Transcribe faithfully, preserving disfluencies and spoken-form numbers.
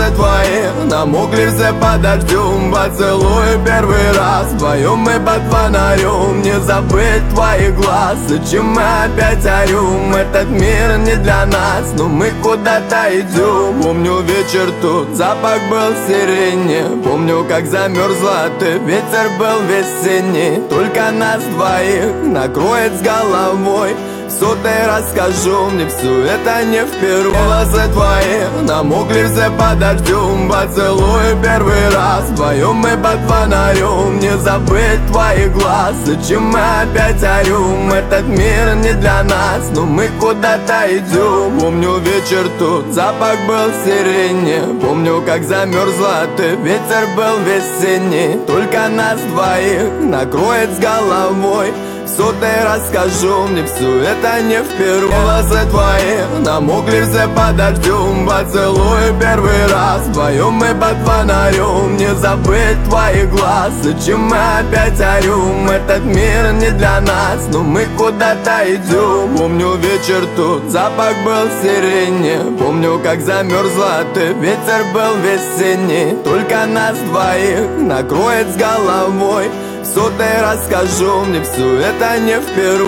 волосы твои намокли все под дождем. Поцелуй первый раз вдвоем мы под фонарем. Не забыть твоих глаз, зачем мы опять орем? Этот мир не для нас, но мы куда-то идем. Помню вечер тут, запах был сирени. Помню, как замерзла ты, ветер был весенний. Только нас двоих накроет с головой. В сотый расскажу, мне все это не впервые. Волосы твои намокли все под дождем. Поцелуй первый раз вдвоем мы под фонарем. Не забыть твоих глаз, зачем мы опять орем? Этот мир не для нас, но мы куда-то идем. Помню вечер тут, запах был сирени. Помню, как замерзла ты, ветер был весенний. Только нас двоих накроет с головой. В сотый расскажу, мне все это не впервые. Волосы твои намокли все под дождем. Поцелуй первый раз вдвоем мы под фонарем. Не забыть твоих глаз, зачем мы опять орем? Этот мир не для нас, но мы куда-то идем. Помню вечер тут, запах был сирени. Помню, как замерзла ты, ветер был весенний. Только нас двоих накроет с головой. В сотый расскажу, мне все это не впервые.